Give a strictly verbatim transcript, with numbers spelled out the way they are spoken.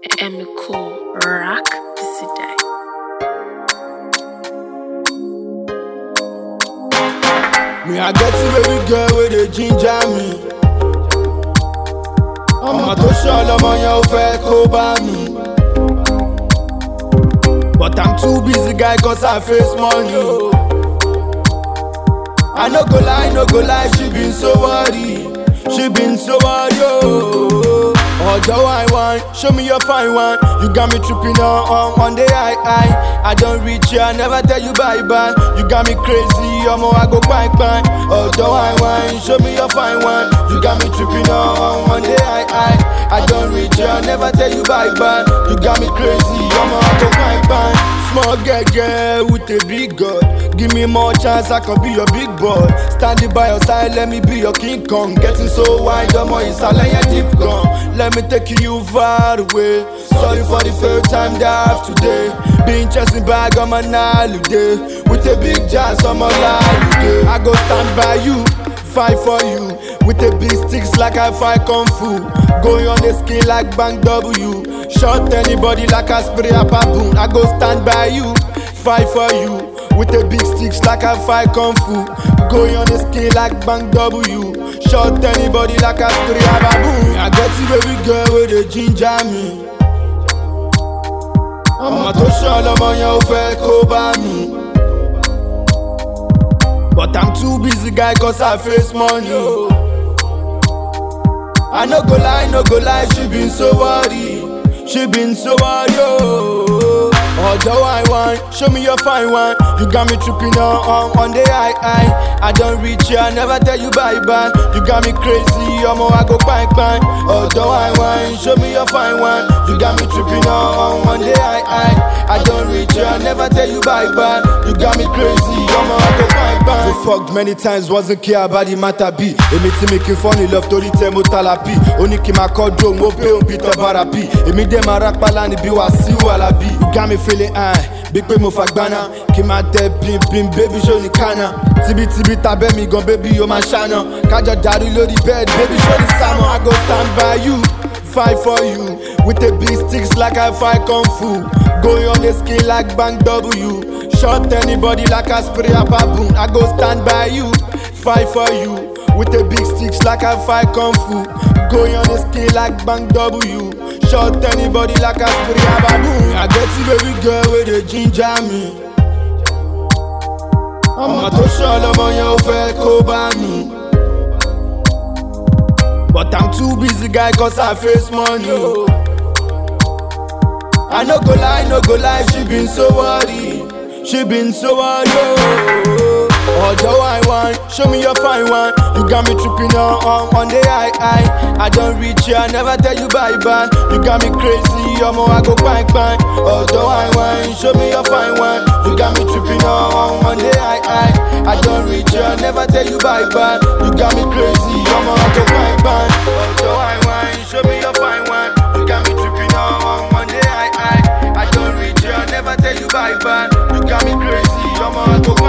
Emiko Rock Today. Me, I get to baby girl with a ginger me. Ọmọ tó ṣọ́ lọ́mọ yẹn ò fẹ́ kó bá mi. But I'm too busy guy cause I face money. I no go lie, no go lie, she been so worried. She been so worried, oh. Although I want, show me your fine one. You got me tripping on, on one day I, I I don't reach you, I never tell you bye bye. You got me crazy, omo I go bye bye. Although I want, show me your fine one. You got me tripping on, on one day I, I I don't reach you, I never tell you bye bye. You got me crazy, omo I go bye bye. Small girl, girl with a big God. Give me more chance, I can be your big boy. Standing by your side, let me be your King Kong. Getting so wide, the more it's a lion deep gone. Let me take you far away. Sorry for the first time that I have today. Being chasing bag on my holiday. With a big jazz on my holiday. I go stand by you, fight for you. With the big sticks like I fight Kung Fu. Going on the skin like Bang W. Shot anybody like I spray a baboon. I go stand by you, fight for you. With the big sticks like I fight Kung Fu. Going on the skin like Bang W. Shot anybody like I spray a baboon. I get you baby girl with a ginger me. Ọmọ tó ṣọ́ lọ́mọ yẹn ò fẹ́ kó bá mi. But I'm too busy guy cause I face money. I no go lie, no go lie, she been so worried. She been so worried, oh. Although I want, show me your fine one. You got me tripping on, on one day I, I I don't reach you, I never tell you bye bye. You got me crazy, omo I go bang bang. Although I want, show me your fine one. You got me tripping on, on one day I, I I don't reach you, I never tell you bye bye. You got me crazy, omo I go bang bang. We fucked many times, wasn't care about the matter be. Emi ti making funny love, tori te mo talapi. Oni ki ma kodo, mo pe on Peter Barapi. Emi de ma rap palani bi wa si wala bi. You got me feeling high, big pay mo fagbana. Ki ma te pim pim, baby show ni kana. Tibi tibi tabe mi gon, baby yo ma shana. Kajo dari lori bed, baby show ni salmon. I go stand by you, fight for you. With the big sticks like I fight Kung Fu. Going on the skin like Bang W. Shot anybody like I spray a baboon. I go stand by you, fight for you. With the big sticks like I fight Kung Fu. Going on the skin like Bang W. Shot anybody like I spray a baboon. I get you baby girl with a ginger me. Ọmọ tó ṣọ́ lọ́mọ yẹn ò fẹ́ kó bá mi. But I'm too busy guy cause I face money. I no go lie, no go lie, she been so worried. She been so worried, oh. Although I want, show me your fine one. You got me tripping on, on one day I, I I don't reach you, I never tell you bye bye. You got me crazy, omo I go bang bang. Although I want, show me your fine one. You got me tripping on, on one day I, I I don't reach you, I never tell you bye bye. You got me crazy, omo I go bang bang. Although I want, show me your fine one. You got me tripping on, on one day I, I I don't reach you, I never tell you bye bye. You got me crazy, omo I go